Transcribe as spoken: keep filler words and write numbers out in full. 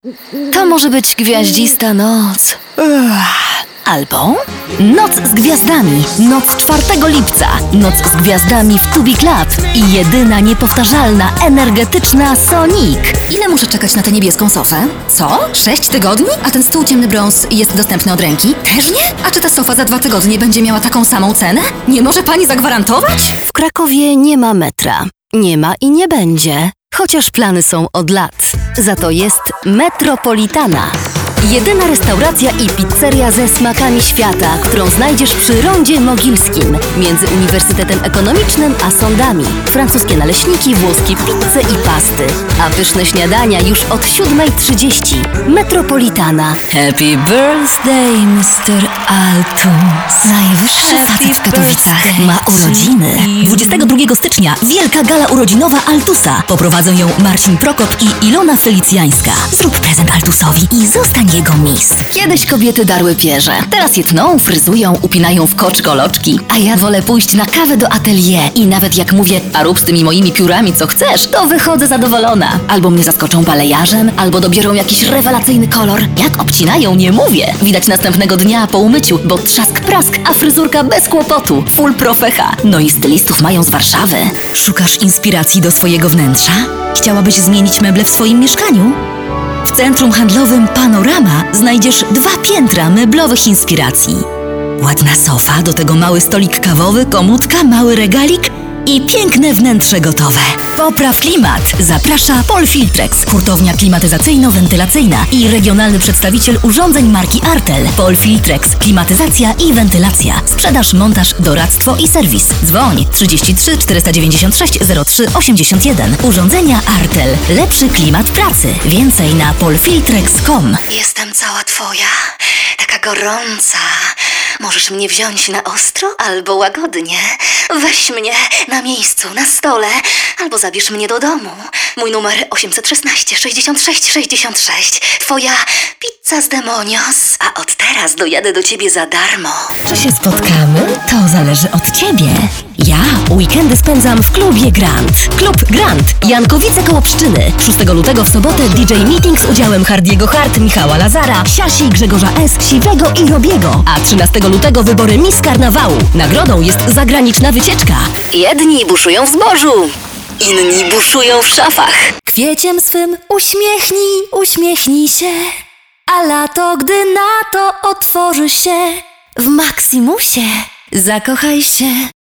To może być gwiaździsta noc. Albo Noc z Gwiazdami. Noc czwartego lipca. Noc z Gwiazdami w Tubi Club. I jedyna niepowtarzalna, energetyczna Sonic. Ile muszę czekać na tę niebieską sofę? Co? Sześć tygodni? A ten stół ciemny brąz jest dostępny od ręki? Też nie? A czy ta sofa za dwa tygodnie będzie miała taką samą cenę? Nie może pani zagwarantować? W Krakowie nie ma metra. Nie ma i nie będzie. Chociaż plany są od lat. Za to jest Metropolitana. Jedyna restauracja i pizzeria ze smakami świata, którą znajdziesz przy Rondzie Mogilskim, między Uniwersytetem Ekonomicznym a sądami. Francuskie naleśniki, włoskie pizze i pasty, a pyszne śniadania już od siódmej trzydzieści. Metropolitana. Happy birthday, mister Altus. Najwyższy facet w Katowicach ma urodziny. dwudziestego drugiego stycznia wielka gala urodzinowa Altusa. Poprowadzą ją Marcin Prokop i Ilona Felicjańska. Zrób prezent Altusowi i zostań jego miss. Kiedyś kobiety darły pierze. Teraz je tną, fryzują, upinają w koczko loczki. A ja wolę pójść na kawę do atelier i nawet jak mówię, a rób z tymi moimi piórami co chcesz, to wychodzę zadowolona. Albo mnie zaskoczą balejarzem, albo dobiorą jakiś rewelacyjny kolor. Jak obcinają, nie mówię. Widać następnego dnia po umyciu, bo trzask prask, a fryzurka bez kłopotu. Full profecha. No i stylistów mają z Warszawy. Szukasz inspiracji do swojego wnętrza? Chciałabyś zmienić meble w swoim mieszkaniu? W centrum handlowym Panorama znajdziesz dwa piętra meblowych inspiracji. Ładna sofa, do tego mały stolik kawowy, komódka, mały regalik i piękne wnętrze gotowe. Popraw klimat! Zaprasza Polfiltrex, hurtownia klimatyzacyjno-wentylacyjna i regionalny przedstawiciel urządzeń marki Artel. Polfiltrex, klimatyzacja i wentylacja. Sprzedaż, montaż, doradztwo i serwis. Dzwoń trzydzieści trzy czterysta dziewięćdziesiąt sześć zero trzy osiemdziesiąt jeden. Urządzenia Artel. Lepszy klimat pracy. Więcej na polfiltrex kropka com. Jestem cała twoja, taka gorąca. Możesz mnie wziąć na ostro albo łagodnie. Weź mnie na miejscu, na stole, albo zabierz mnie do domu. Mój numer osiemset szesnaście sześćdziesiąt sześć sześćdziesiąt sześć. Twoja pizza z Demonios. A od teraz dojadę do ciebie za darmo. Czy się spotkamy? To zależy od ciebie. Ja weekendy spędzam w klubie Grand. Klub Grand, Jankowice koło Pszczyny. szóstego lutego w sobotę D J meeting z udziałem Hardiego Hart, Michała Lazara, Siasi, Grzegorza S., Siwego i Robiego. A trzynastego lutego wybory Miss Karnawału. Nagrodą jest zagraniczna wycieczka. Jedni buszują w zbożu, inni buszują w szafach. Kwieciem swym uśmiechnij, uśmiechnij się, a lato, gdy na to otworzy się, w Maximusie zakochaj się.